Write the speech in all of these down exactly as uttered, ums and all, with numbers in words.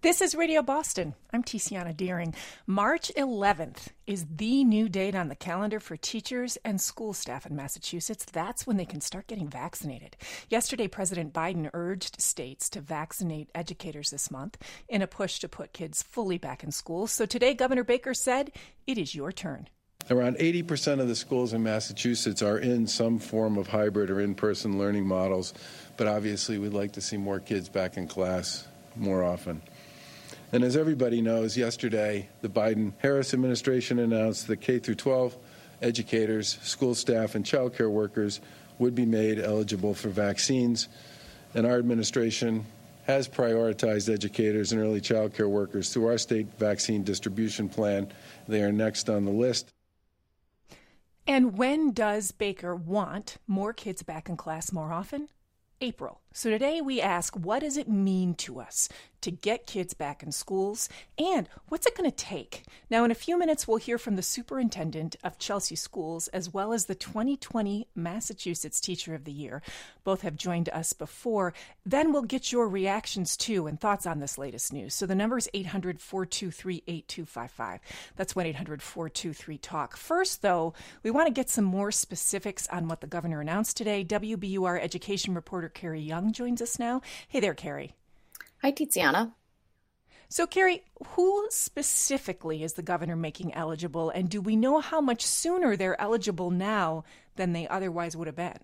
This is Radio Boston. I'm Tiziana Deering. March eleventh is the new date on the calendar for teachers and school staff in Massachusetts. That's when they can start getting vaccinated. Yesterday, President Biden urged states to vaccinate educators this month in a push to put kids fully back in school. So today, Governor Baker said, it is your turn. Around eighty percent of the schools in Massachusetts are in some form of hybrid or in-person learning models, but obviously we'd like to see more kids back in class more often. And as everybody knows, yesterday the Biden-Harris administration announced that K through twelve educators, school staff, and child care workers would be made eligible for vaccines. And our administration has prioritized educators and early child care workers through our state vaccine distribution plan. They are next on the list. And when does Baker want more kids back in class more often? April. So today we ask, what does it mean to us to get kids back in schools, and what's it going to take? Now, in a few minutes, we'll hear from the superintendent of Chelsea Schools, as well as the twenty twenty Massachusetts Teacher of the Year. Both have joined us before. Then we'll get your reactions, too, and thoughts on this latest news. So the number is eight hundred, four two three, eight two five five. That's one eight hundred, four two three, talk. First, though, we want to get some more specifics on what the governor announced today. W B U R education reporter Carrie Young joins us now. Hey there, Carrie. Hi, Tiziana. So, Carrie, who specifically is the governor making eligible, and do we know how much sooner they're eligible now than they otherwise would have been?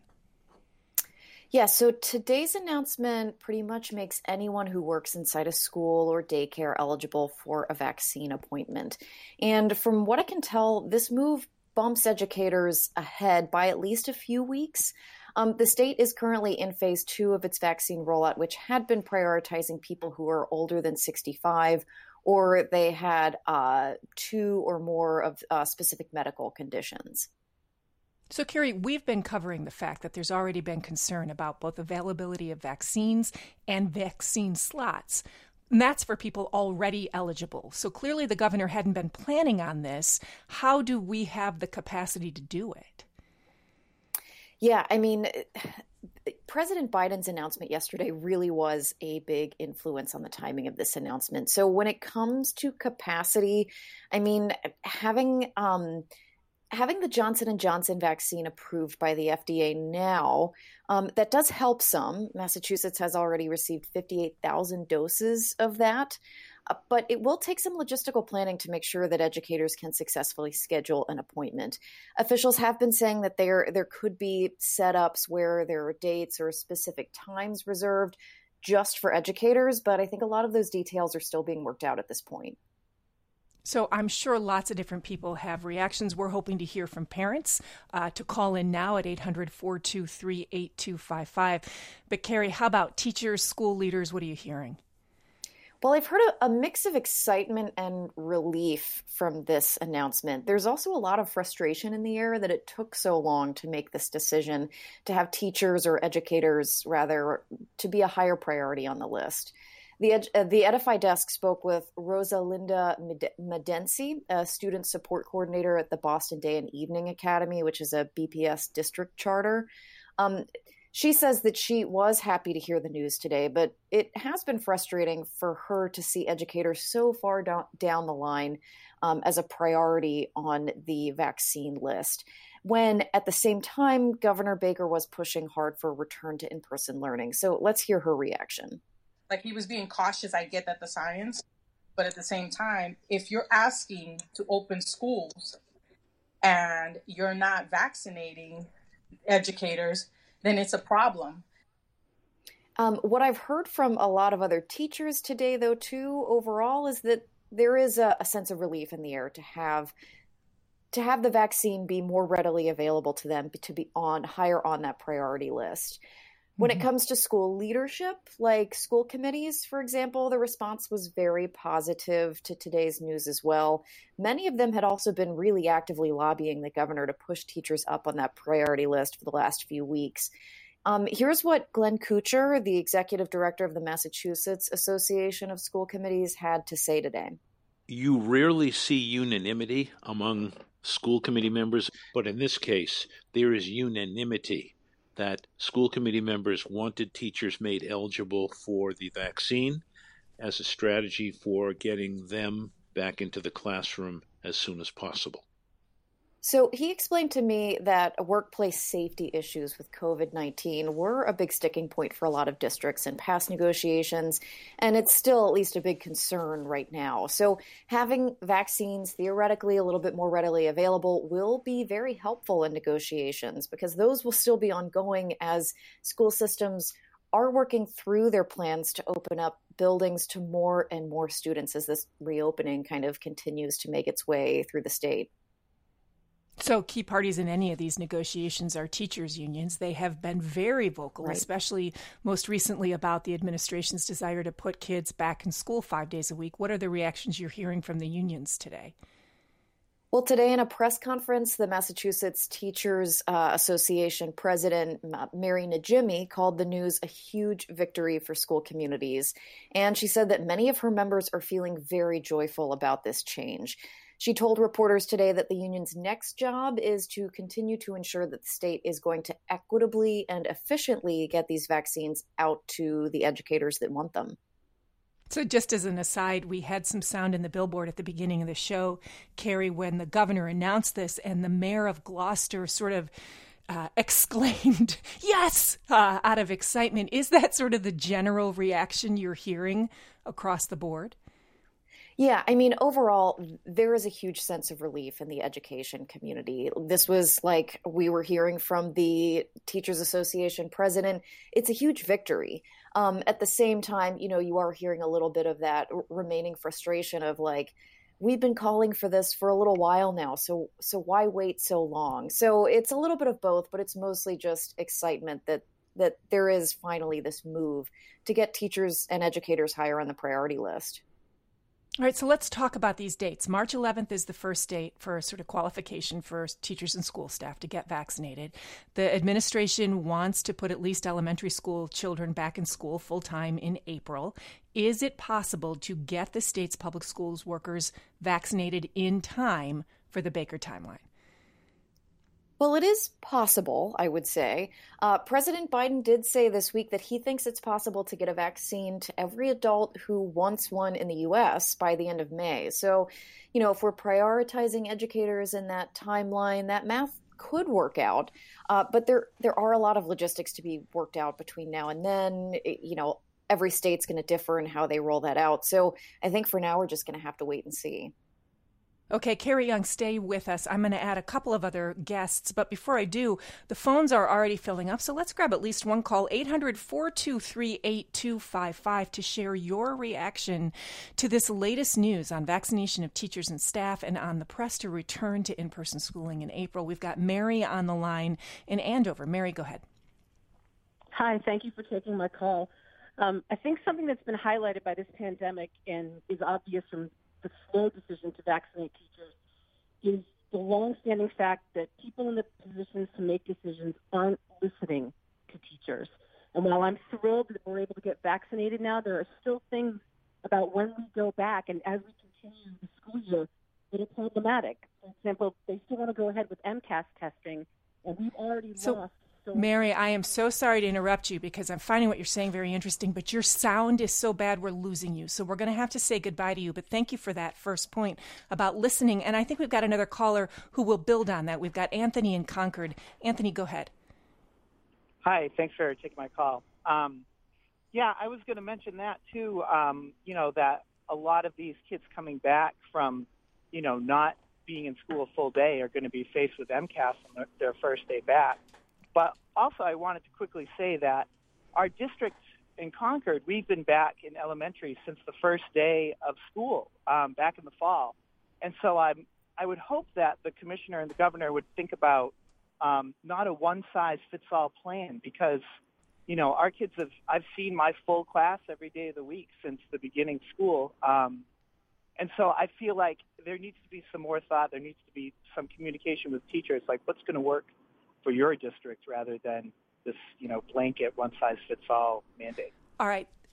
Yeah, so today's announcement pretty much makes anyone who works inside a school or daycare eligible for a vaccine appointment. And from what I can tell, this move bumps educators ahead by at least a few weeks. Um, the state is currently in phase two of its vaccine rollout, which had been prioritizing people who are older than sixty-five, or they had uh, two or more of uh, specific medical conditions. So, Carrie, we've been covering the fact that there's already been concern about both availability of vaccines and vaccine slots. And that's for people already eligible. So clearly the governor hadn't been planning on this. How do we have the capacity to do it? Yeah, I mean, President Biden's announcement yesterday really was a big influence on the timing of this announcement. So when it comes to capacity, I mean, having um, having the Johnson and Johnson vaccine approved by the F D A now, um, that does help some. Massachusetts has already received fifty-eight thousand doses of that. Uh, but it will take some logistical planning to make sure that educators can successfully schedule an appointment. Officials have been saying that there there could be setups where there are dates or specific times reserved just for educators, but I think a lot of those details are still being worked out at this point. So I'm sure lots of different people have reactions. We're hoping to hear from parents uh, to call in now at eight hundred, four two three, eight two five five. But Carrie, how about teachers, school leaders? What are you hearing? Well, I've heard a, a mix of excitement and relief from this announcement. There's also a lot of frustration in the air that it took so long to make this decision, to have teachers or educators, rather, to be a higher priority on the list. The, uh, the Edify desk spoke with Rosalinda Medensi, a student support coordinator at the Boston Day and Evening Academy, which is a B P S district charter. Um, She says that she was happy to hear the news today, but it has been frustrating for her to see educators so far down, down the line um, as a priority on the vaccine list, when at the same time, Governor Baker was pushing hard for a return to in-person learning. So let's hear her reaction. Like, he was being cautious. I get that, the science, but at the same time, if you're asking to open schools and you're not vaccinating educators, then it's a problem. Um, what I've heard from a lot of other teachers today, though, too, overall, is that there is a, a sense of relief in the air to have to have the vaccine be more readily available to them, to be on higher on that priority list. When mm-hmm. it comes to school leadership, like school committees, for example, the response was very positive to today's news as well. Many of them had also been really actively lobbying the governor to push teachers up on that priority list for the last few weeks. Um, here's what Glenn Kuchar, the executive director of the Massachusetts Association of School Committees, had to say today. You rarely see unanimity among school committee members, but in this case, there is unanimity that school committee members wanted teachers made eligible for the vaccine. as a strategy for getting them back into the classroom as soon as possible. So he explained to me that workplace safety issues with COVID nineteen were a big sticking point for a lot of districts in past negotiations, and it's still at least a big concern right now. So having vaccines theoretically a little bit more readily available will be very helpful in negotiations because those will still be ongoing as school systems are working through their plans to open up buildings to more and more students as this reopening kind of continues to make its way through the state. So key parties in any of these negotiations are teachers' unions. They have been very vocal, Right. especially most recently about the administration's desire to put kids back in school five days a week. What are the reactions you're hearing from the unions today? Well, today in a press conference, the Massachusetts Teachers uh, Association president, Mary Najimy, called the news a huge victory for school communities. And she said that many of her members are feeling very joyful about this change. She told reporters today that the union's next job is to continue to ensure that the state is going to equitably and efficiently get these vaccines out to the educators that want them. So just as an aside, we had some sound in the billboard at the beginning of the show, Carrie, when the governor announced this and the mayor of Gloucester sort of uh, exclaimed, yes, uh, out of excitement. Is that sort of the general reaction you're hearing across the board? Yeah, I mean, overall, there is a huge sense of relief in the education community. This was like we were hearing from the Teachers Association president. It's a huge victory. Um, at the same time, you know, you are hearing a little bit of that r- remaining frustration of like, we've been calling for this for a little while now, so so why wait so long? So it's a little bit of both, but it's mostly just excitement that that there is finally this move to get teachers and educators higher on the priority list. All right, so let's talk about these dates. March eleventh is the first date for sort of qualification for teachers and school staff to get vaccinated. The administration wants to put at least elementary school children back in school full-time in April. Is it possible to get the state's public schools workers vaccinated in time for the Baker timeline? Well, it is possible, I would say. Uh, President Biden did say this week that he thinks it's possible to get a vaccine to every adult who wants one in the U S by the end of May. So, you know, if we're prioritizing educators in that timeline, that math could work out. Uh, but there, there are a lot of logistics to be worked out between now and then. It, you know, every state's going to differ in how they roll that out. So I think for now, we're just going to have to wait and see. Okay, Carrie Young, stay with us. I'm going to add a couple of other guests, but before I do, the phones are already filling up, so let's grab at least one call, eight hundred, four two three, eight two five five, to share your reaction to this latest news on vaccination of teachers and staff and on the press to return to in-person schooling in April. We've got Mary on the line in Andover. Mary, go ahead. Hi, thank you for taking my call. Um, I think something that's been highlighted by this pandemic and is obvious from the slow decision to vaccinate teachers is the long-standing fact that people in the positions to make decisions aren't listening to teachers. And while I'm thrilled that we're able to get vaccinated now, there are still things about when we go back and as we continue the school year that are problematic. For example, they still want to go ahead with MCAS testing, and we've already So- lost. So Mary, I am so sorry to interrupt you because I'm finding what you're saying very interesting, but your sound is so bad we're losing you. So we're going to have to say goodbye to you. But thank you for that first point about listening. And I think we've got another caller who will build on that. We've got Anthony in Concord. Anthony, go ahead. Hi, thanks for taking my call. Um, yeah, I was going to mention that too, um, you know, that a lot of these kids coming back from, you know, not being in school a full day are going to be faced with MCAS on their, their first day back. But also I wanted to quickly say that our district in Concord, we've been back in elementary since the first day of school um, back in the fall. And so I'm, I would hope that the commissioner and the governor would think about um, not a one-size-fits-all plan because, you know, our kids have, I've seen my full class every day of the week since the beginning of school. Um, and so I feel like there needs to be some more thought. There needs to be some communication with teachers, like what's going to work for your district rather than this, you know, blanket one-size-fits-all mandate. All right.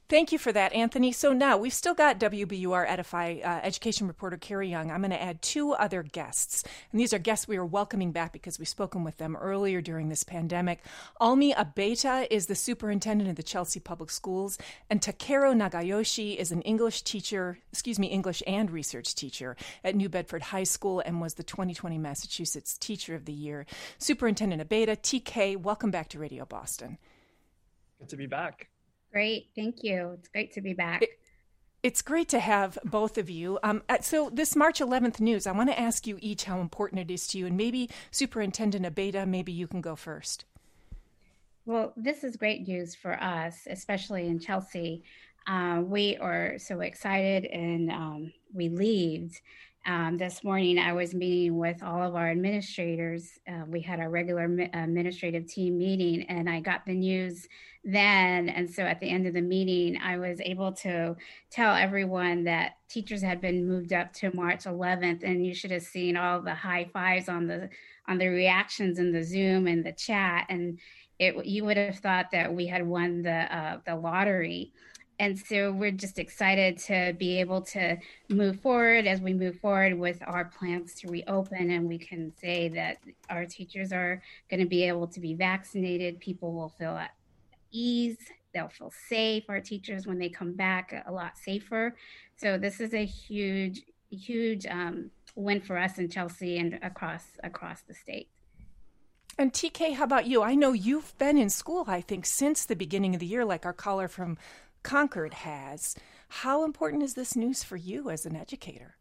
Thank you for that, Anthony. So now we've still got W B U R Edify uh, education reporter Carrie Young. I'm going to add two other guests. And these are guests we are welcoming back because we've spoken with them earlier during this pandemic. Almi Abeta is the superintendent of the Chelsea Public Schools, and Takeru Nagayoshi is an English teacher, excuse me, English and research teacher at New Bedford High School and was the twenty twenty Massachusetts Teacher of the Year. Superintendent Abeta, T K, welcome back to Radio Boston. Good to be back. Great. Thank you. It's great to be back. It, it's great to have both of you. Um, so this March eleventh news, I want to ask you each how important it is to you. And maybe Superintendent Abeta, maybe you can go first. Well, this is great news for us, especially in Chelsea. Uh, we are so excited and um, relieved. Um, this morning, I was meeting with all of our administrators. Uh, we had our regular mi- administrative team meeting, and I got the news then. And so at the end of the meeting, I was able to tell everyone that teachers had been moved up to March eleventh, and you should have seen all the high fives on the on the reactions in the Zoom and the chat. And it, you would have thought that we had won the uh, the lottery. And so we're just excited to be able to move forward as we move forward with our plans to reopen. And we can say that our teachers are going to be able to be vaccinated. People will feel at ease. They'll feel safe. Our teachers, when they come back, a lot safer. So this is a huge, huge um, win for us in Chelsea and across across the state. And T K, how about you? I know you've been in school, I think, since the beginning of the year, like our caller from Concord has. How important is this news for you as an educator?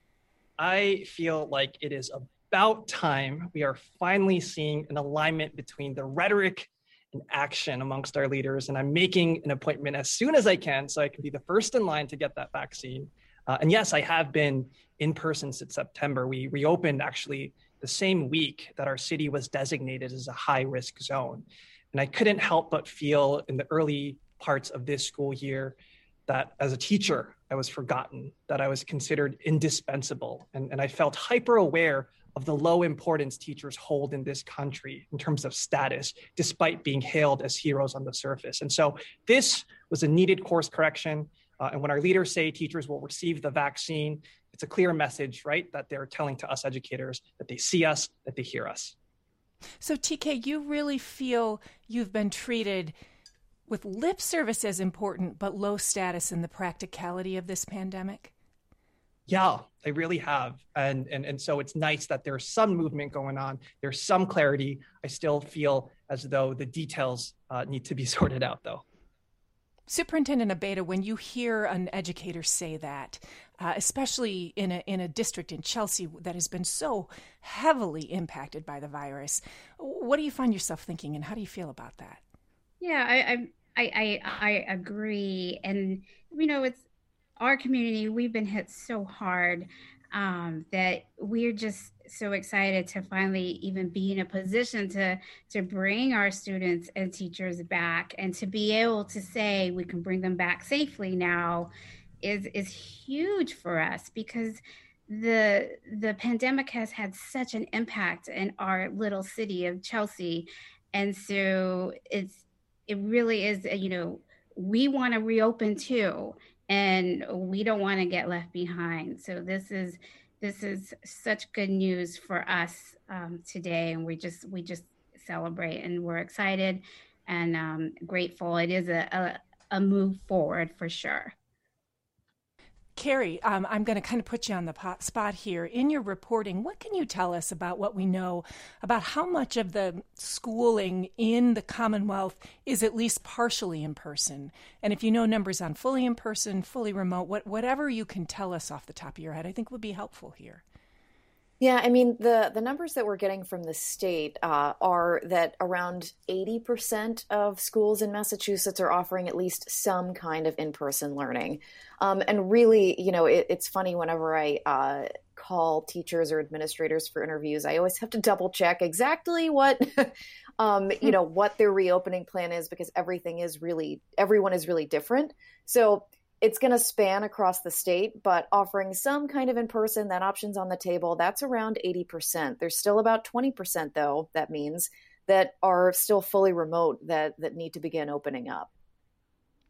I feel like it is about time we are finally seeing an alignment between the rhetoric and action amongst our leaders. And I'm making an appointment as soon as I can so I can be the first in line to get that vaccine. Uh, and yes, I have been in person since September. We reopened actually the same week that our city was designated as a high risk zone. And I couldn't help but feel in the early parts of this school year that as a teacher, I was forgotten, that I was considered indispensable. And, and I felt hyper aware of the low importance teachers hold in this country in terms of status, despite being hailed as heroes on the surface. And so this was a needed course correction. Uh, and when our leaders say teachers will receive the vaccine, it's a clear message, right? That they're telling to us educators that they see us, that they hear us. So T K, you really feel you've been treated with lip service as important, but low status in the practicality of this pandemic? Yeah, they really have. And, and, and so it's nice that there's some movement going on. There's some clarity. I still feel as though the details uh, need to be sorted out, though. Superintendent Abeta, when you hear an educator say that, uh, especially in a in a district in Chelsea that has been so heavily impacted by the virus, what do you find yourself thinking, and how do you feel about that? Yeah, I I I, I agree, and you know, it's our community. We've been hit so hard um, that we're just so excited to finally even be in a position to to bring our students and teachers back, and to be able to say we can bring them back safely now is is huge for us, because the the pandemic has had such an impact in our little city of Chelsea, and so it's it really is, you know, we want to reopen too, and we don't want to get left behind. So this is this is such good news for us um, today, and we just we just celebrate, and we're excited and um, grateful. It is a, a a move forward for sure. Carrie, um, I'm going to kind of put you on the pot spot here. In your reporting, what can you tell us about what we know about how much of the schooling in the Commonwealth is at least partially in person? And if you know numbers on fully in person, fully remote, what, whatever you can tell us off the top of your head, I think would be helpful here. Yeah, I mean, the, the numbers that we're getting from the state uh, are that around eighty percent of schools in Massachusetts are offering at least some kind of in-person learning. Um, and really, you know, it, it's funny whenever I uh, call teachers or administrators for interviews, I always have to double check exactly what, um, you know, what their reopening plan is, because everything is really, everyone is really different. So it's going to span across the state, but offering some kind of in-person, that option's on the table. That's around eighty percent. There's still about twenty percent, though, that means, that are still fully remote that, that need to begin opening up.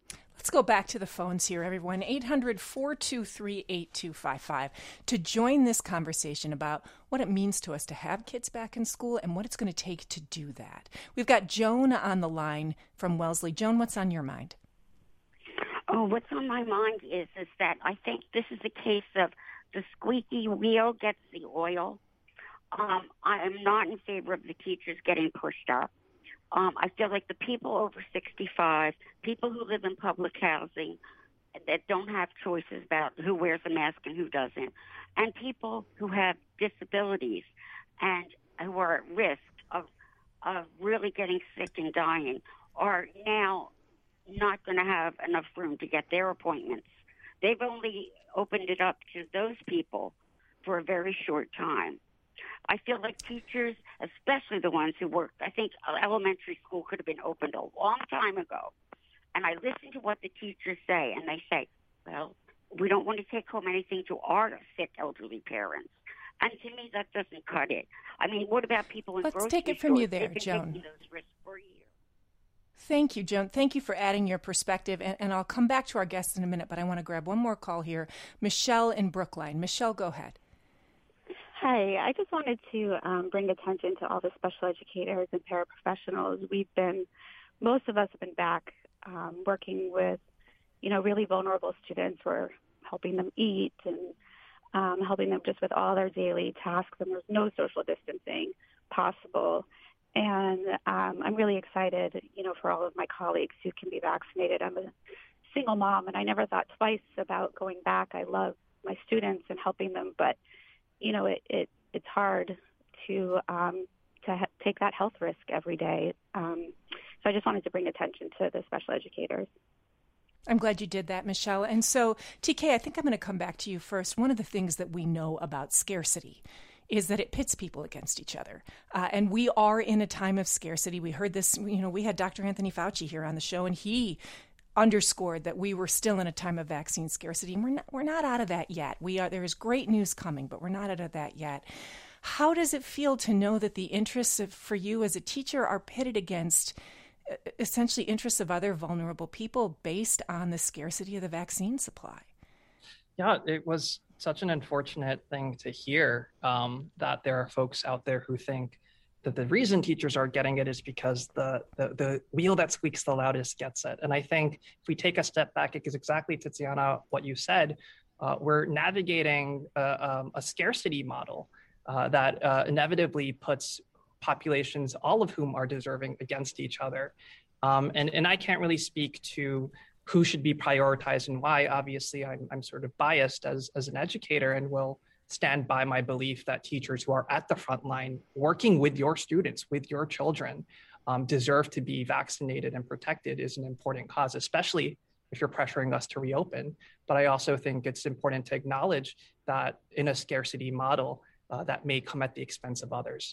Let's go back to the phones here, everyone. eight hundred, four two three, eight two five five to join this conversation about what it means to us to have kids back in school and what it's going to take to do that. We've got Joan on the line from Wellesley. Joan, what's on your mind? Oh, what's on my mind is is that I think this is a case of the squeaky wheel gets the oil. Um, I am not in favor of the teachers getting pushed up. Um, I feel like the people over sixty-five, people who live in public housing that don't have choices about who wears a mask and who doesn't, and people who have disabilities and who are at risk of of really getting sick and dying are now not going to have enough room to get their appointments. They've only opened it up to those people for a very short time. I feel like teachers, especially the ones who work, I think elementary school could have been opened a long time ago. And I listen to what the teachers say, and they say, well, we don't want to take home anything to our sick elderly parents. And to me, that doesn't cut it. I mean, what about people in Let's grocery take it from stores? you there, They've been Joan. taking those risks for years. Thank you, Joan. Thank you for adding your perspective. And, and I'll come back to our guests in a minute, but I want to grab one more call here. Michelle in Brookline. Michelle, go ahead. Hi, I just wanted to um, bring attention to all the special educators and paraprofessionals. We've been, most of us have been back um, working with, you know, really vulnerable students. We're helping them eat and um, helping them just with all their daily tasks, and there's no social distancing possible. And um, I'm really excited, you know, for all of my colleagues who can be vaccinated. I'm a single mom, and I never thought twice about going back. I love my students and helping them, but you know, it, it it's hard to um, to ha- take that health risk every day. Um, so I just wanted to bring attention to the special educators. I'm glad you did that, Michelle. And so, T K, I think I'm going to come back to you first. One of the things that we know about scarcity is that it pits people against each other. Uh, and we are in a time of scarcity. We heard this, you know, we had Doctor Anthony Fauci here on the show, and he underscored that we were still in a time of vaccine scarcity, and we're not, we're not out of that yet. We are. There is great news coming, but we're not out of that yet. How does it feel to know that the interests of, for you as a teacher are pitted against uh, essentially interests of other vulnerable people based on the scarcity of the vaccine supply? Yeah, it was such an unfortunate thing to hear um, that there are folks out there who think that the reason teachers are getting it is because the, the the wheel that squeaks the loudest gets it. And I think if we take a step back, it is exactly, Tiziana, what you said. Uh, we're navigating uh, um, a scarcity model uh, that uh, inevitably puts populations, all of whom are deserving, against each other. Um, and, and I can't really speak to who should be prioritized and why. Obviously, I'm, I'm sort of biased as, as an educator and will stand by my belief that teachers who are at the front line working with your students, with your children, um, deserve to be vaccinated and protected is an important cause, especially if you're pressuring us to reopen. But I also think it's important to acknowledge that in a scarcity model, uh, that may come at the expense of others.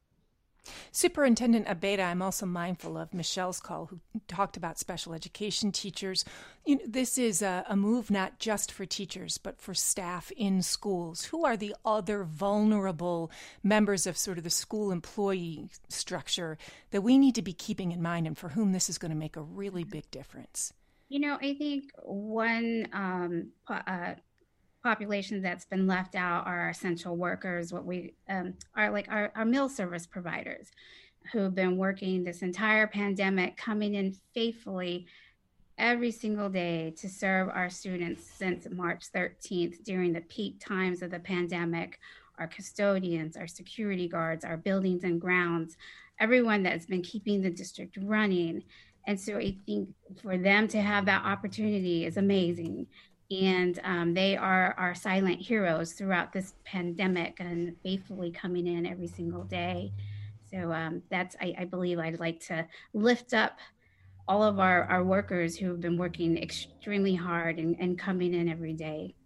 Superintendent Abeyta, I'm also mindful of Michelle's call, who talked about special education teachers. You know, this is a, a move not just for teachers, but for staff in schools. Who are the other vulnerable members of sort of the school employee structure that we need to be keeping in mind and for whom this is going to make a really big difference? You know, I think one um, uh, population that's been left out are essential workers, what we um, are like our, our meal service providers who've been working this entire pandemic, coming in faithfully every single day to serve our students since March thirteenth during the peak times of the pandemic. Our custodians, our security guards, our buildings and grounds, everyone that's been keeping the district running. And so I think for them to have that opportunity is amazing. And um, they are our silent heroes throughout this pandemic and faithfully coming in every single day. So um, that's, I, I believe I'd like to lift up all of our, our workers who have been working extremely hard and, and coming in every day.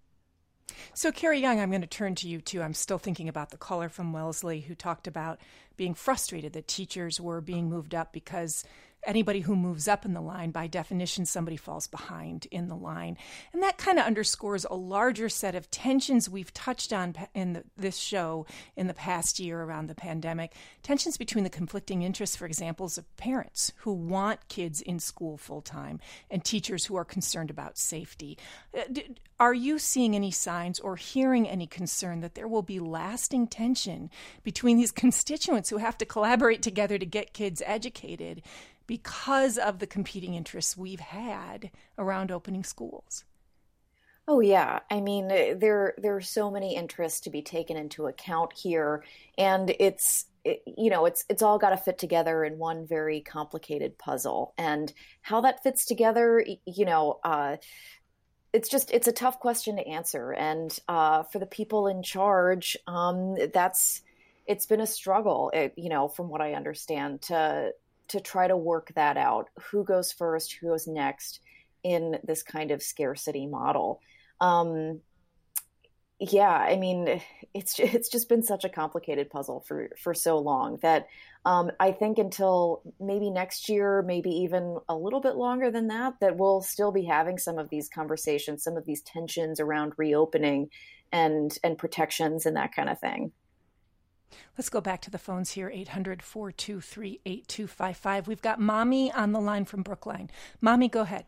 So, Carrie Young, I'm going to turn to you, too. I'm still thinking about the caller from Wellesley who talked about being frustrated that teachers were being moved up because anybody who moves up in the line, by definition, somebody falls behind in the line. And that kind of underscores a larger set of tensions we've touched on in the, this show in the past year around the pandemic. Tensions between the conflicting interests, for example, of parents who want kids in school full time and teachers who are concerned about safety. Are you seeing any signs or hearing any concern that there will be lasting tension between these constituents who have to collaborate together to get kids educated because of the competing interests we've had around opening schools? Oh yeah, I mean there there are so many interests to be taken into account here, and it's it, you know it's it's all got to fit together in one very complicated puzzle, and how that fits together, you know. Uh, It's just, it's a tough question to answer. And uh, for the people in charge, um, that's, it's been a struggle, it, you know, from what I understand, to, to try to work that out. Who goes first, who goes next in this kind of scarcity model? Um, yeah, I mean, it's, it's just been such a complicated puzzle for, for so long that um, I think until maybe next year, maybe even a little bit longer than that, that we'll still be having some of these conversations, some of these tensions around reopening and, and protections and that kind of thing. Let's go back to the phones here, eight hundred, four two three, eight two five five. We've got Mommy on the line from Brookline. Mommy, go ahead.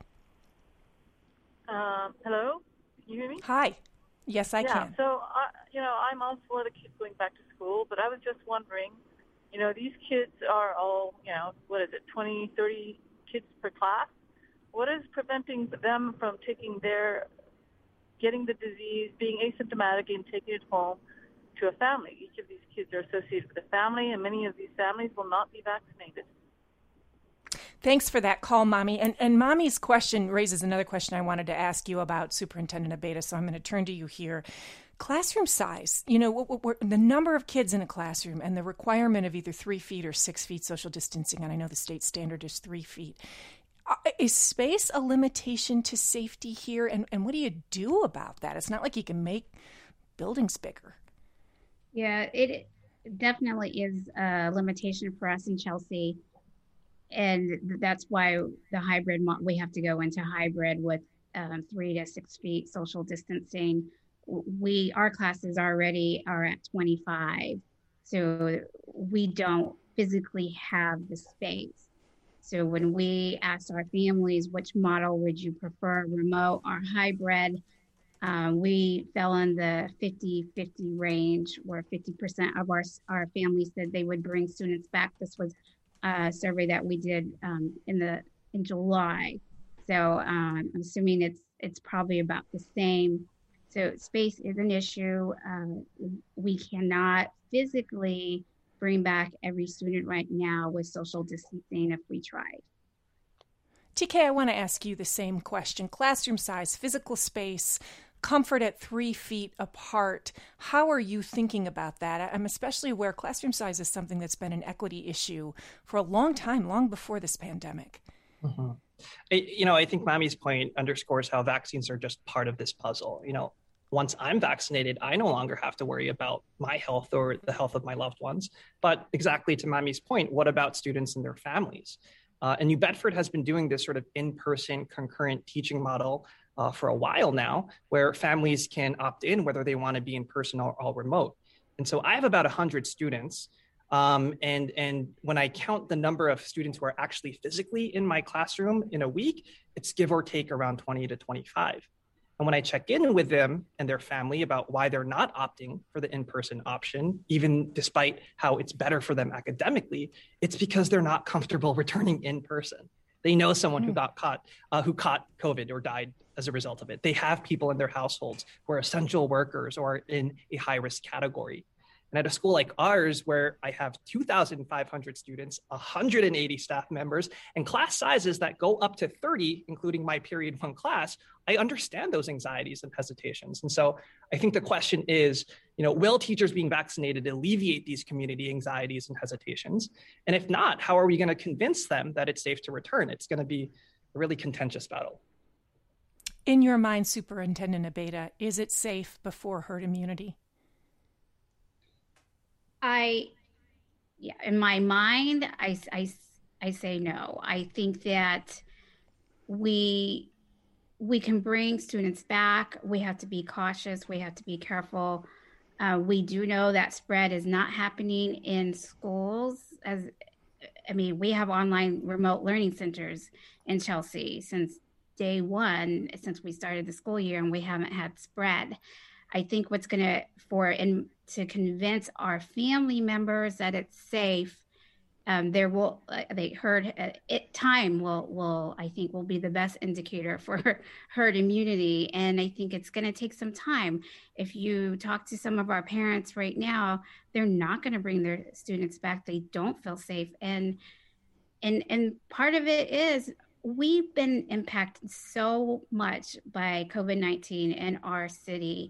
Um, hello? Can you hear me? Hi. Yes, I yeah, can. So, uh, you know, I'm all for the kids going back to school, but I was just wondering, you know, these kids are all, you know, what is it, twenty, thirty kids per class? What is preventing them from taking their, getting the disease, being asymptomatic and taking it home to a family? Each of these kids are associated with a family, and many of these families will not be vaccinated. Thanks for that call, Mommy. And and Mommy's question raises another question I wanted to ask you about, Superintendent Abeyta, so I'm going to turn to you here. Classroom size, you know, we're, we're, the number of kids in a classroom and the requirement of either three feet or six feet social distancing, and I know the state standard is three feet. Is space a limitation to safety here? And, and what do you do about that? It's not like you can make buildings bigger. Yeah, it definitely is a limitation for us in Chelsea. And that's why the hybrid, we have to go into hybrid with um, three to six feet social distancing. We, our classes already are at twenty-five. So we don't physically have the space. So when we asked our families, which model would you prefer, remote or hybrid? Um, we fell in the fifty fifty range, where fifty percent of our, our families said they would bring students back. This was a survey that we did um, in the in July. So um, I'm assuming it's it's probably about the same. So space is an issue. Um, we cannot physically bring back every student right now with social distancing if we tried. T K, I want to ask you the same question. Classroom size, physical space, comfort at three feet apart. How are you thinking about that? I'm especially aware classroom size is something that's been an equity issue for a long time, long before this pandemic. Mm-hmm. I, you know, I think Mommy's point underscores how vaccines are just part of this puzzle. You know, once I'm vaccinated, I no longer have to worry about my health or the health of my loved ones. But exactly to Mommy's point, what about students and their families? Uh, and New Bedford has been doing this sort of in-person concurrent teaching model uh, for a while now, where families can opt in whether they want to be in person or, or remote. And so I have about one hundred students. Um, and, and when I count the number of students who are actually physically in my classroom in a week, it's give or take around twenty to twenty-five. And when I check in with them and their family about why they're not opting for the in-person option, even despite how it's better for them academically, it's because they're not comfortable returning in person. They know someone mm. who got caught, uh, who caught COVID or died as a result of it. They have people in their households who are essential workers or in a high-risk category. And at a school like ours, where I have two thousand five hundred students, one hundred eighty staff members, and class sizes that go up to thirty, including my period one class, I understand those anxieties and hesitations. And so I think the question is, you know, will teachers being vaccinated alleviate these community anxieties and hesitations? And if not, how are we going to convince them that it's safe to return? It's going to be a really contentious battle. In your mind, Superintendent Abeyta, is it safe before herd immunity? I, yeah, in my mind, I, I, I say no. I think that we we can bring students back. We have to be cautious. We have to be careful. Uh, we do know that spread is not happening in schools. As I mean, we have online remote learning centers in Chelsea since day one, since we started the school year, and we haven't had spread. I think what's going to, for and to convince our family members that it's safe, um, there will, uh, they heard uh, it, time will, will, I think will be the best indicator for herd immunity. And I think it's going to take some time. If you talk to some of our parents right now, they're not going to bring their students back. They don't feel safe. And, and, and part of it is we've been impacted so much by COVID nineteen in our city.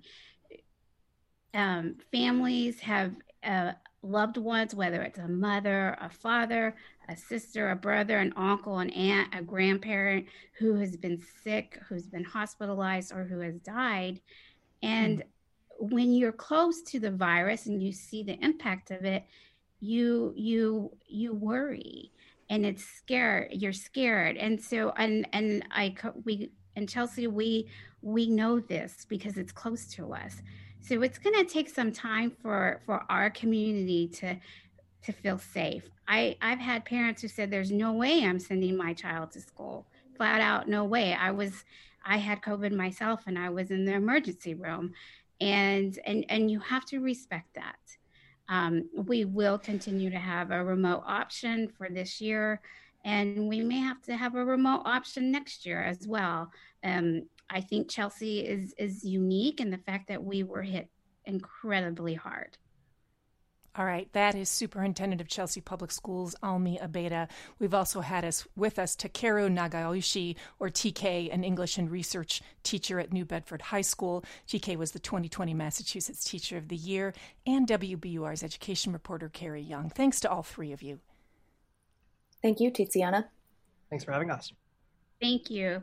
Um, families have uh, loved ones, whether it's a mother, a father, a sister, a brother, an uncle, an aunt, a grandparent who has been sick, who's been hospitalized, or who has died. And mm-hmm. when you're close to the virus and you see the impact of it, you you you worry, and it's scared. You're scared, and so and and I we in Chelsea we we know this because it's close to us. So it's going to take some time for, for our community to to feel safe. I, I've had parents who said, there's no way I'm sending my child to school. Flat out, no way. I was, I had COVID myself and I was in the emergency room. And, and, and you have to respect that. Um, we will continue to have a remote option for this year. And we may have to have a remote option next year as well. Um, I think Chelsea is is unique in the fact that we were hit incredibly hard. All right, that is Superintendent of Chelsea Public Schools, Almi Abeda. We've also had us with us Takeru Nagaoshi, or T K, an English and research teacher at New Bedford High School. T K was the twenty twenty Massachusetts Teacher of the Year, and W B U R's education reporter, Carrie Young. Thanks to all three of you. Thank you, Tiziana. Thanks for having us. Thank you.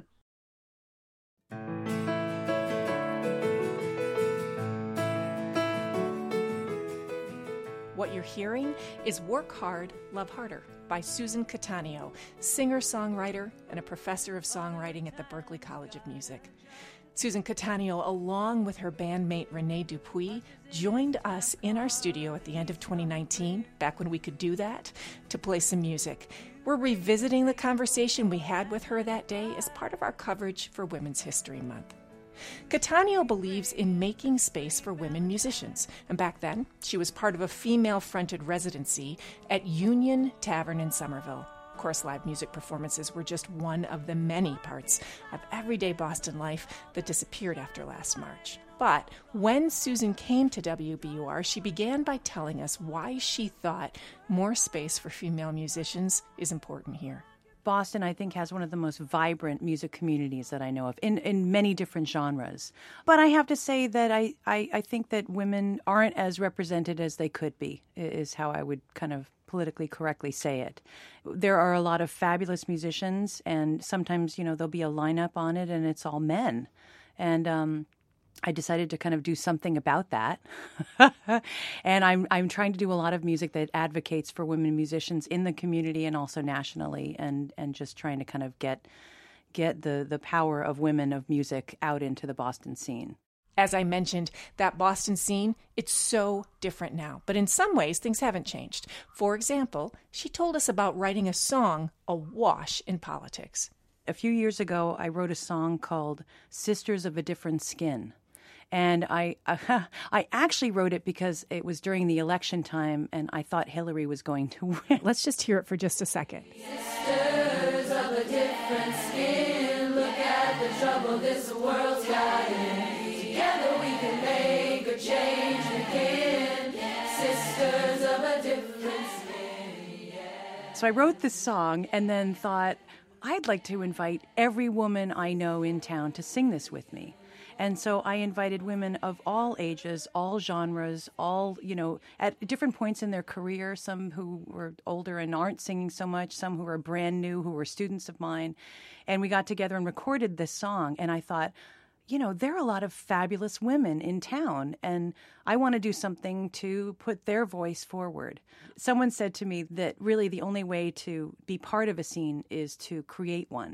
What you're hearing is Work Hard, Love Harder by Susan Cattaneo, singer-songwriter and a professor of songwriting at the Berklee College of Music. Susan Cattaneo, along with her bandmate Renee Dupuis, joined us in our studio at the end of twenty nineteen, back when we could do that, to play some music. We're revisiting the conversation we had with her that day as part of our coverage for Women's History Month. Cattaneo believes in making space for women musicians, and back then she was part of a female-fronted residency at Union Tavern in Somerville. Of course, live music performances were just one of the many parts of everyday Boston life that disappeared after last March. But when Susan came to W B U R, she began by telling us why she thought more space for female musicians is important here. Boston, I think, has one of the most vibrant music communities that I know of in, in many different genres. But I have to say that I, I, I think that women aren't as represented as they could be, is how I would kind of politically correctly say it. There are a lot of fabulous musicians, and sometimes, you know, there'll be a lineup on it and it's all men. And um, I decided to kind of do something about that. And I'm I'm trying to do a lot of music that advocates for women musicians in the community and also nationally, and, and just trying to kind of get get the, the power of women of music out into the Boston scene. As I mentioned, that Boston scene, it's so different now. But in some ways, things haven't changed. For example, she told us about writing a song awash in politics. A few years ago, I wrote a song called Sisters of a Different Skin. And I uh, I actually wrote it because it was during the election time, and I thought Hillary was going to win. Let's just hear it for just a second. Sisters of a different skin, look at the trouble this world's got in. Together we can make a change again. Sisters of a different skin. Yeah. So I wrote this song and then thought, I'd like to invite every woman I know in town to sing this with me. And so I invited women of all ages, all genres, all, you know, at different points in their career, some who were older and aren't singing so much, some who are brand new, who were students of mine. And we got together and recorded this song. And I thought, you know, there are a lot of fabulous women in town, and I want to do something to put their voice forward. Someone said to me that really the only way to be part of a scene is to create one.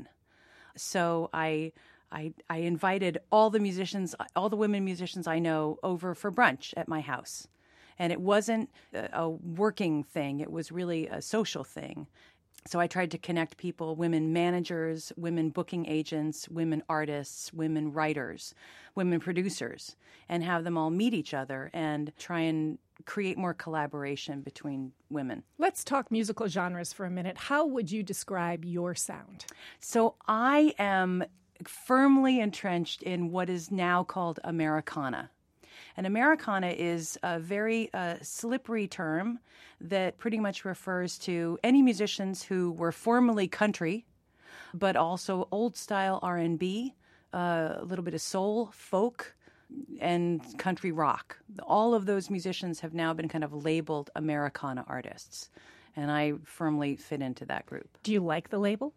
So I, I, I invited all the musicians, all the women musicians I know over for brunch at my house. And it wasn't a, a working thing. It was really a social thing. So I tried to connect people, women managers, women booking agents, women artists, women writers, women producers, and have them all meet each other and try and create more collaboration between women. Let's talk musical genres for a minute. How would you describe your sound? So I am firmly entrenched in what is now called Americana. And Americana is a very uh, slippery term that pretty much refers to any musicians who were formerly country, but also old-style R and B, uh, a little bit of soul, folk, and country rock. All of those musicians have now been kind of labeled Americana artists, and I firmly fit into that group. Do you like the label?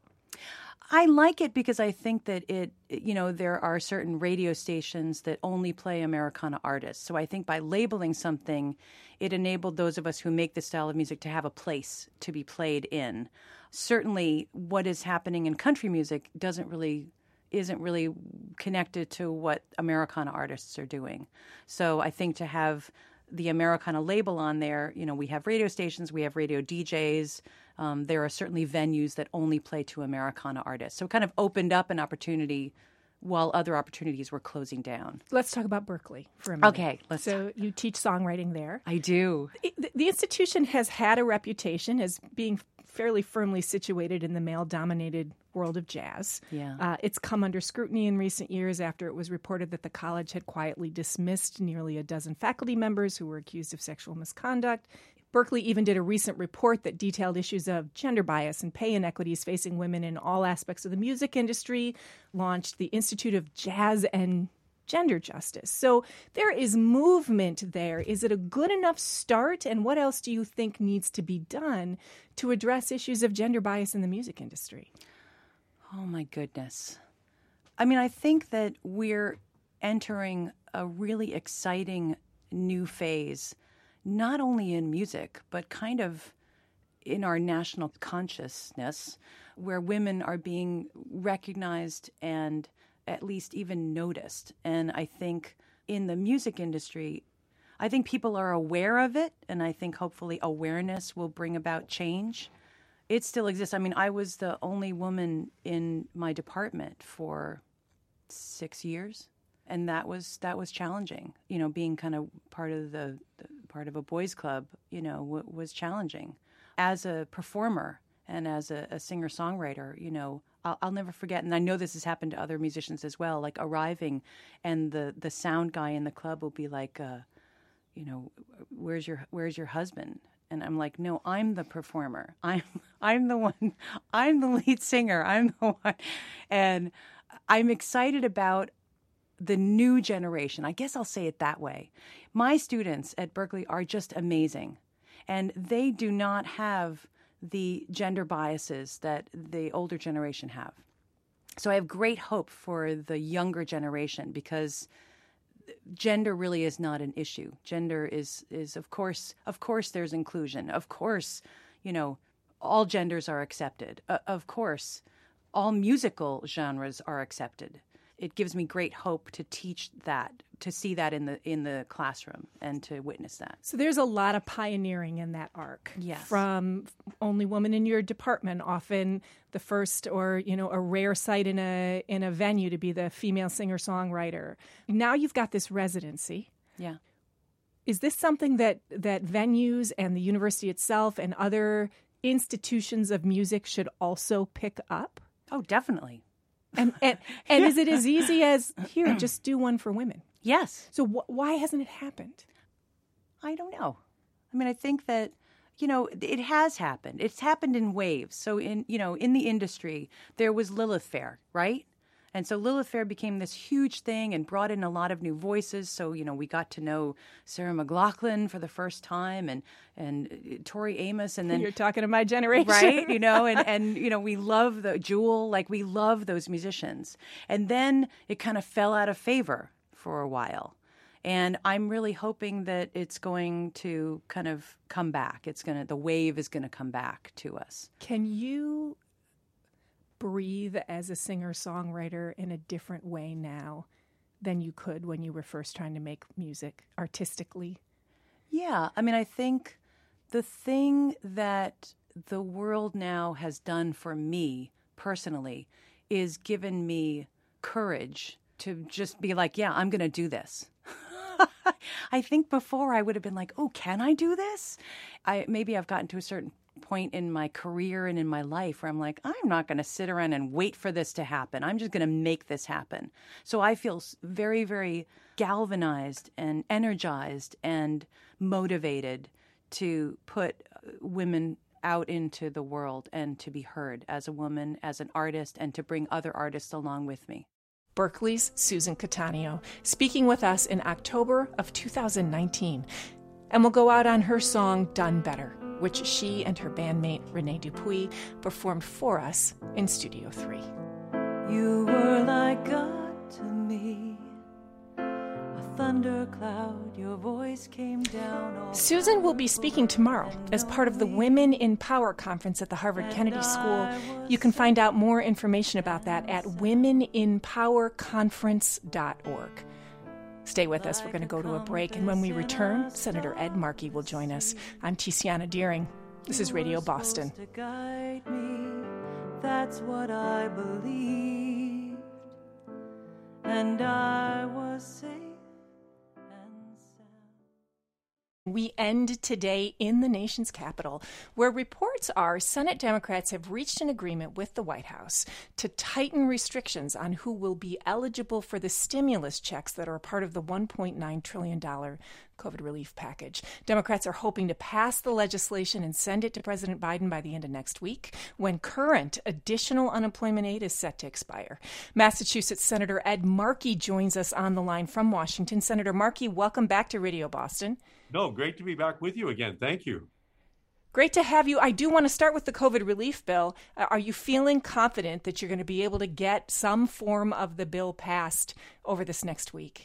I like it because I think that it, you know, there are certain radio stations that only play Americana artists. So I think by labeling something, it enabled those of us who make this style of music to have a place to be played in. Certainly what is happening in country music doesn't really, isn't really connected to what Americana artists are doing. So I think to have the Americana label on there, you know, we have radio stations, we have radio D Js. Um, there are certainly venues that only play to Americana artists. So it kind of opened up an opportunity while other opportunities were closing down. Let's talk about Berklee for a minute. Okay. Let's so talk. You teach songwriting there. I do. The, the institution has had a reputation as being fairly firmly situated in the male-dominated world of jazz. Yeah. Uh, it's come under scrutiny in recent years after it was reported that the college had quietly dismissed nearly a dozen faculty members who were accused of sexual misconduct. Berklee even did a recent report that detailed issues of gender bias and pay inequities facing women in all aspects of the music industry, launched the Institute of Jazz and Gender Justice. So there is movement there. Is it a good enough start? And what else do you think needs to be done to address issues of gender bias in the music industry? Oh, my goodness. I mean, I think that we're entering a really exciting new phase, not only in music, but kind of in our national consciousness, where women are being recognized and at least even noticed. And I think in the music industry, I think people are aware of it, and I think hopefully awareness will bring about change. It still exists. I mean, I was the only woman in my department for six years, and that was that was challenging. You know, being kind of part of the, the part of a boys' club, you know, w- was challenging. As a performer and as a, a singer-songwriter, you know, I'll, I'll never forget, and I know this has happened to other musicians as well, like arriving and the, the sound guy in the club will be like, uh, you know, where's your where's your husband? And I'm like, no, I'm the performer. I'm I'm the one. I'm the lead singer. I'm the one. And I'm excited about the new generation. I guess I'll say it that way. My students at Berklee are just amazing. And they do not have the gender biases that the older generation have. So I have great hope for the younger generation because gender really is not an issue. Gender is, is of course, of course there's inclusion. Of course, you know, all genders are accepted. Uh, of course, all musical genres are accepted. It gives me great hope to teach that, to see that in the in the classroom and to witness that. So there's a lot of pioneering in that arc. Yes. From only woman in your department, often the first or, you know, a rare sight in a in a venue to be the female singer-songwriter. Now you've got this residency. Yeah. Is this something that, that venues and the university itself and other institutions of music should also pick up? Oh, definitely. And and, and yeah. Is it as easy as, here, just do one for women? Yes. So wh- why hasn't it happened? I don't know. I mean, I think that, you know, it has happened. It's happened in waves. So in, you know, in the industry, there was Lilith Fair, right? And so Lilith Fair became this huge thing and brought in a lot of new voices. So, you know, we got to know Sarah McLachlan for the first time and and Tori Amos. And then you're talking to my generation. Right? You know, and, and, you know, we love the Jewel, like we love those musicians. And then it kind of fell out of favor for a while. And I'm really hoping that it's going to kind of come back. It's going to, the wave is going to come back to us. Can you breathe as a singer-songwriter in a different way now than you could when you were first trying to make music artistically? Yeah. I mean, I think the thing that the world now has done for me personally is given me courage to just be like, yeah, I'm going to do this. I think before I would have been like, oh, can I do this? I maybe I've gotten to a certain point in my career and in my life where I'm like, I'm not going to sit around and wait for this to happen. I'm just going to make this happen. So I feel very, very galvanized and energized and motivated to put women out into the world and to be heard as a woman, as an artist, and to bring other artists along with me. Berkeley's Susan Cattaneo, speaking with us in October of two thousand nineteen. And we'll go out on her song, Done Better, which she and her bandmate, Renee Dupuy, performed for us in Studio three. You were like God to me, a thundercloud, your voice came down. All Susan will be speaking tomorrow as part of the Women in Power Conference at the Harvard Kennedy School. You can find out more information about that at women in power conference dot org. Stay with us. We're going to go to a break, and when we return, Senator Ed Markey will join us. I'm Tiziana Deering. This is Radio Boston. To guide me, that's what I believed, and I was safe. We end today in the nation's capital, where reports are Senate Democrats have reached an agreement with the White House to tighten restrictions on who will be eligible for the stimulus checks that are a part of the one point nine trillion dollars COVID relief package. Democrats are hoping to pass the legislation and send it to President Biden by the end of next week, when current additional unemployment aid is set to expire. Massachusetts Senator Ed Markey joins us on the line from Washington. Senator Markey, welcome back to Radio Boston. No, great to be back with you again. Thank you. Great to have you. I do want to start with the COVID relief bill. Are you feeling confident that you're going to be able to get some form of the bill passed over this next week?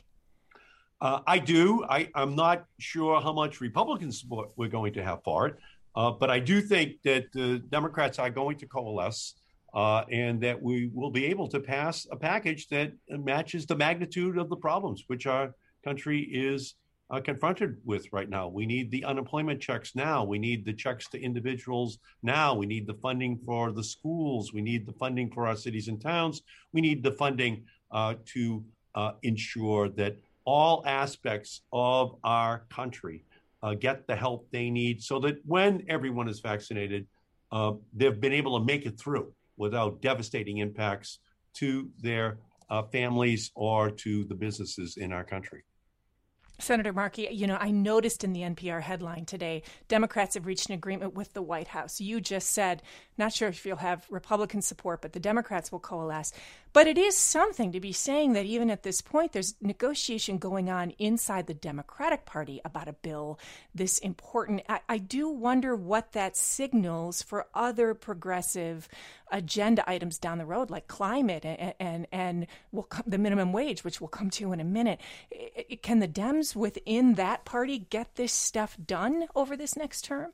Uh, I do. I, I'm not sure how much Republican support we're going to have for it, uh, but I do think that the Democrats are going to coalesce uh, and that we will be able to pass a package that matches the magnitude of the problems which our country is Uh, confronted with right now. We need the unemployment checks now. We need the checks to individuals now. We need the funding for the schools. We need the funding for our cities and towns. We need the funding uh, to uh, ensure that all aspects of our country uh, get the help they need so that when everyone is vaccinated, uh, they've been able to make it through without devastating impacts to their uh, families or to the businesses in our country. Senator Markey, you know, I noticed in the N P R headline today, Democrats have reached an agreement with the White House. You just said, not sure if you'll have Republican support, but the Democrats will coalesce. But it is something to be saying that even at this point, there's negotiation going on inside the Democratic Party about a bill this important. I, I do wonder what that signals for other progressive agenda items down the road, like climate and and, and we'll come, the minimum wage, which we'll come to in a minute. Can the Dems within that party get this stuff done over this next term?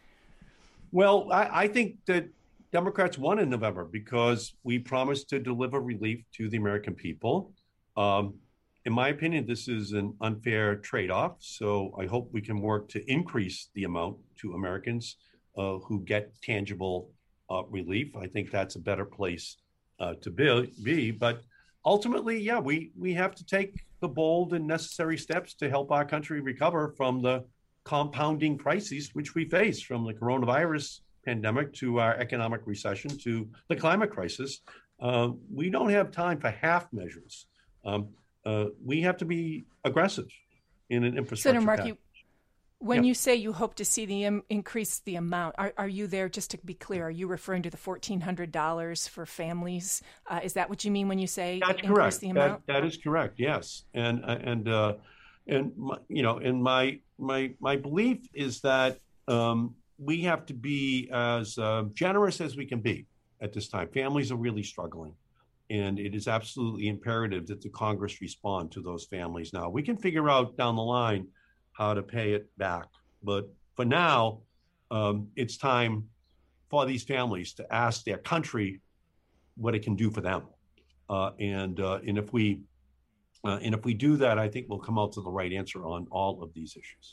Well, I, I think that Democrats won in November because we promised to deliver relief to the American people. Um, in my opinion, this is an unfair trade-off. So I hope we can work to increase the amount to Americans uh, who get tangible uh, relief. I think that's a better place uh, to be, be. But ultimately, yeah, we, we have to take the bold and necessary steps to help our country recover from the compounding crises which we face, from the coronavirus pandemic to our economic recession to the climate crisis. Uh, we don't have time for half measures. Um, uh, we have to be aggressive in an infrastructure Senator Markey, package. When Yeah. you say you hope to see the um, increase the amount, are, are you there, just to be clear, are you referring to the fourteen hundred dollars for families? Uh, is that what you mean when you say That's increase correct. the amount? That, that is correct. Yes, and uh, and uh, and my, you know, and my my my belief is that um, we have to be as uh, generous as we can be at this time. Families are really struggling, and it is absolutely imperative that the Congress respond to those families now. We can figure out down the line how to pay it back, but for now, um, it's time for these families to ask their country what it can do for them. Uh, and uh, and if we uh, and if we do that, I think we'll come out to the right answer on all of these issues.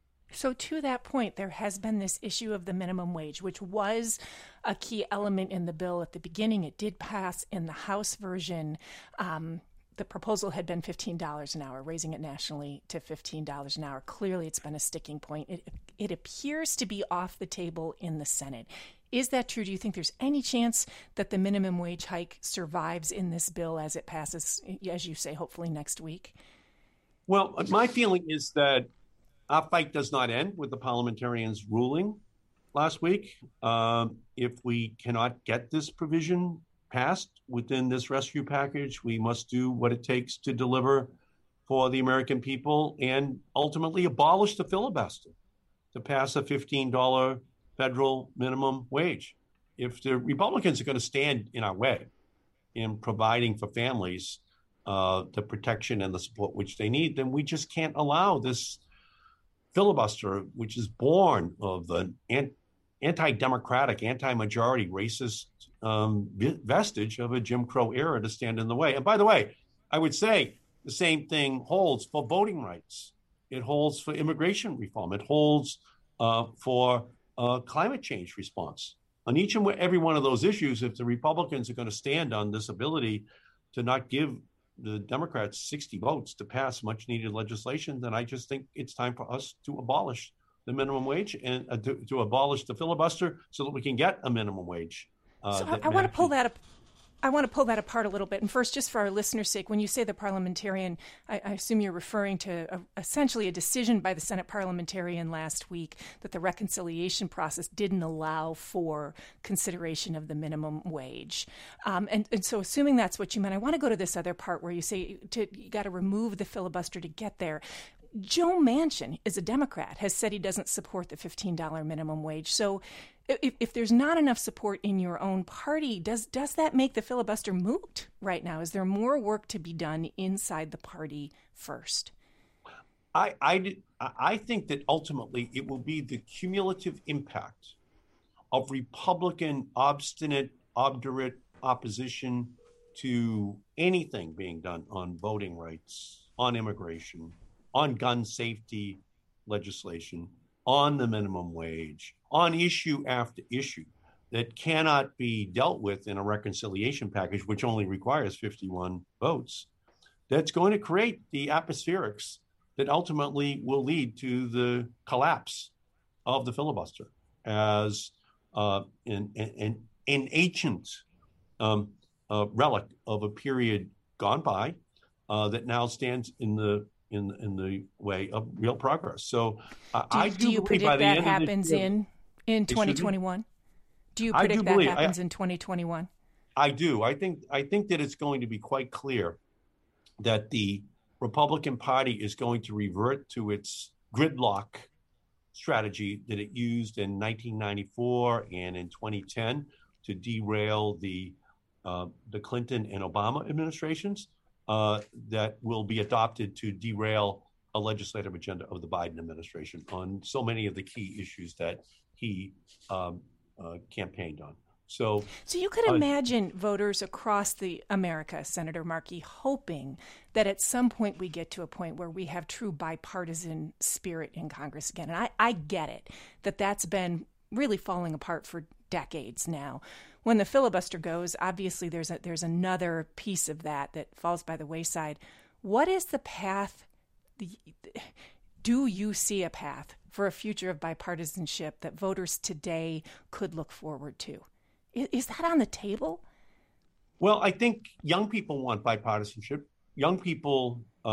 So to that point, there has been this issue of the minimum wage, which was a key element in the bill at the beginning. It did pass in the House version. Um, the proposal had been fifteen dollars an hour, raising it nationally to fifteen dollars an hour. Clearly, it's been a sticking point. It, it appears to be off the table in the Senate. Is that true? Do you think there's any chance that the minimum wage hike survives in this bill as it passes, as you say, hopefully next week? Well, my feeling is that our fight does not end with the parliamentarians' ruling last week. Um, if we cannot get this provision passed within this rescue package, we must do what it takes to deliver for the American people and ultimately abolish the filibuster to pass a fifteen dollars federal minimum wage. If the Republicans are going to stand in our way in providing for families uh, the protection and the support which they need, then we just can't allow this filibuster, which is born of the anti-democratic, anti-majority, racist um, vestige of a Jim Crow era to stand in the way. And by the way, I would say the same thing holds for voting rights. It holds for immigration reform. It holds uh, for uh, climate change response. On each and every one of those issues, if the Republicans are going to stand on this ability to not give the Democrats sixty votes to pass much needed legislation, then I just think it's time for us to abolish the minimum wage and uh, to, to abolish the filibuster so that we can get a minimum wage. Uh, so I, I want to pull that up. I want to pull that apart a little bit. And first, just for our listeners' sake, when you say the parliamentarian, I, I assume you're referring to a, essentially a decision by the Senate parliamentarian last week that the reconciliation process didn't allow for consideration of the minimum wage. Um, and, and so assuming that's what you meant, I want to go to this other part where you say to, you got to remove the filibuster to get there. Joe Manchin is a Democrat, has said he doesn't support the fifteen dollars minimum wage. So if, if there's not enough support in your own party, does does that make the filibuster moot right now? Is there more work to be done inside the party first? I, I, I think that ultimately it will be the cumulative impact of Republican obstinate, obdurate opposition to anything being done on voting rights, on immigration, on gun safety legislation, on the minimum wage, on issue after issue that cannot be dealt with in a reconciliation package, which only requires fifty-one votes, that's going to create the atmospherics that ultimately will lead to the collapse of the filibuster as uh, an, an, an ancient um, uh, relic of a period gone by uh, that now stands in the in in the way of real progress. So uh, do, I do, do you believe predict by the that end happens of this year, in in twenty twenty-one? Do you predict do that believe, happens I, in twenty twenty-one? I do. I think I think that it's going to be quite clear that the Republican Party is going to revert to its gridlock strategy that it used in nineteen ninety-four and in twenty ten to derail the uh, the Clinton and Obama administrations. Uh, that will be adopted to derail a legislative agenda of the Biden administration on so many of the key issues that he um, uh, campaigned on. So, so you could uh, imagine voters across the America, Senator Markey, hoping that at some point we get to a point where we have true bipartisan spirit in Congress again. And I, I get it, that that's been really falling apart for decades now. When the filibuster goes, obviously there's a, there's another piece of that that falls by the wayside. What is the path? The, do you see a path for a future of bipartisanship that voters today could look forward to? Is, is that on the table? Well, I think young people want bipartisanship. Young people uh,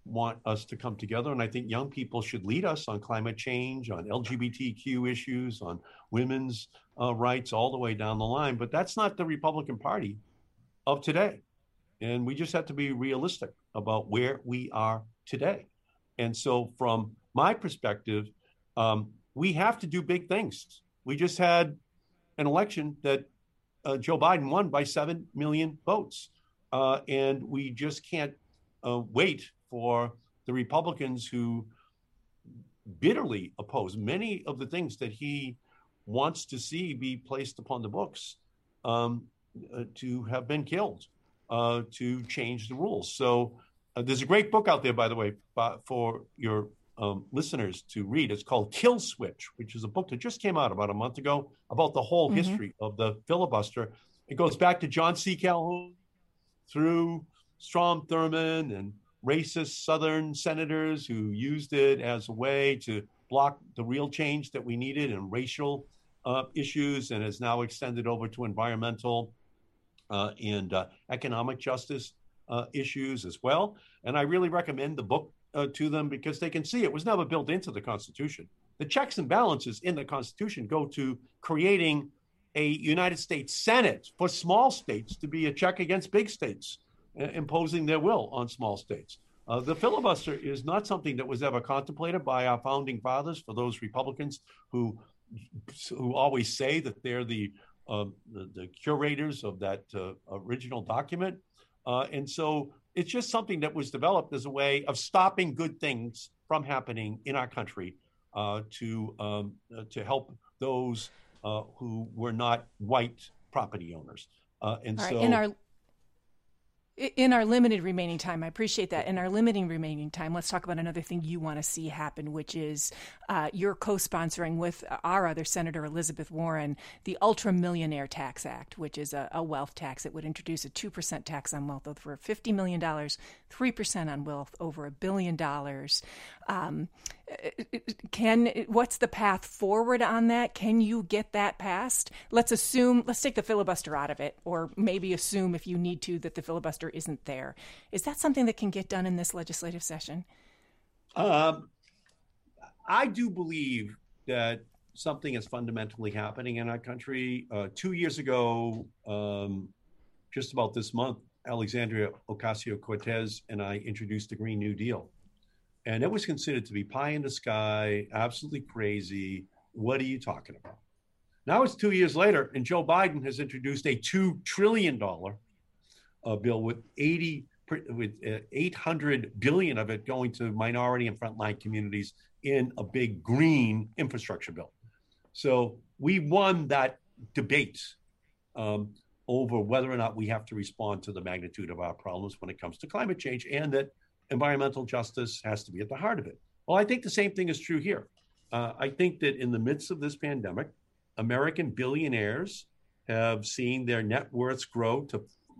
want us to come together. And I think young people should lead us on climate change, on L G B T Q issues, on women's uh, rights, all the way down the line. But that's not the Republican Party of today. And we just have to be realistic about where we are today. And so from my perspective, um, we have to do big things. We just had an election that uh, Joe Biden won by seven million votes. Uh, and we just can't uh, wait for the Republicans who bitterly oppose many of the things that he wants to see be placed upon the books um, uh, to have been killed, uh, to change the rules. So uh, there's a great book out there, by the way, uh, for your um, listeners to read. It's called Kill Switch, which is a book that just came out about a month ago about the whole mm-hmm. history of the filibuster. It goes back to John C. Calhoun through Strom Thurmond and racist Southern senators who used it as a way to block the real change that we needed in racial uh, issues, and has now extended over to environmental uh, and uh, economic justice uh, issues as well. And I really recommend the book uh, to them because they can see it was never built into the Constitution. The checks and balances in the Constitution go to creating a United States Senate for small states to be a check against big states, imposing their will on small states. Uh, the filibuster is not something that was ever contemplated by our founding fathers. For those Republicans who who always say that they're the uh, the, the curators of that uh, original document, uh, and so it's just something that was developed as a way of stopping good things from happening in our country uh, to um, uh, to help those uh, who were not white property owners. Uh, and All so. Right, in our In our limited remaining time, I appreciate that. In our limiting remaining time, let's talk about another thing you want to see happen, which is uh, you're co-sponsoring with our other Senator Elizabeth Warren the Ultra Millionaire Tax Act, which is a, a wealth tax that would introduce a two percent tax on wealth over fifty million dollars, three percent on wealth over a billion dollars. Um, can what's the path forward on that? Can you get that passed? Let's assume, let's take the filibuster out of it, or maybe assume if you need to that the filibuster isn't there. Is that something that can get done in this legislative session? Um, I do believe that something is fundamentally happening in our country. Uh, two years ago, um, just about this month, Alexandria Ocasio-Cortez and I introduced the Green New Deal. And it was considered to be pie in the sky, absolutely crazy. What are you talking about? Now it's two years later, and Joe Biden has introduced a two trillion dollars uh, bill with eighty with uh, eight hundred billion of it going to minority and frontline communities in a big green infrastructure bill. So we won that debate um, over whether or not we have to respond to the magnitude of our problems when it comes to climate change, and that environmental justice has to be at the heart of it. Well, I think the same thing is true here. Uh, I think that in the midst of this pandemic, American billionaires have seen their net worths grow to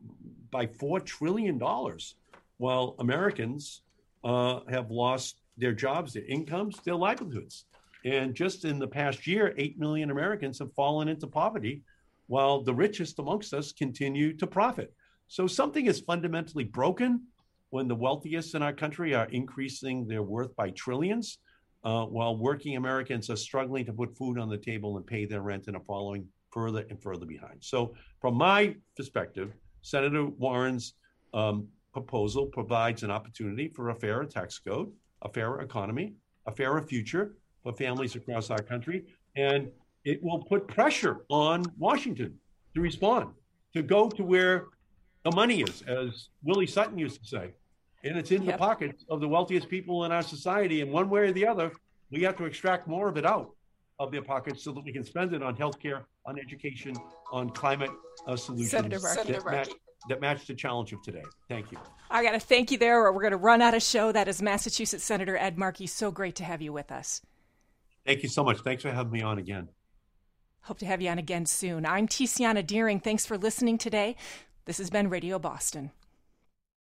by four trillion dollars, while Americans uh, have lost their jobs, their incomes, their livelihoods. And just in the past year, eight million Americans have fallen into poverty, while the richest amongst us continue to profit. So something is fundamentally broken when the wealthiest in our country are increasing their worth by trillions, uh, while working Americans are struggling to put food on the table and pay their rent and are falling further and further behind. So from my perspective, Senator Warren's um, proposal provides an opportunity for a fairer tax code, a fairer economy, a fairer future for families across our country, and it will put pressure on Washington to respond, to go to where the money is, as Willie Sutton used to say. And it's in yep. the pockets of the wealthiest people in our society. And one way or the other, we have to extract more of it out of their pockets so that we can spend it on healthcare, on education, on climate uh, solutions Senator that, match, that match the challenge of today. Thank you. I got to thank you there, or we're going to run out of show. That is Massachusetts Senator Ed Markey. So great to have you with us. Thank you so much. Thanks for having me on again. Hope to have you on again soon. I'm Tiziana Deering. Thanks for listening today. This has been Radio Boston.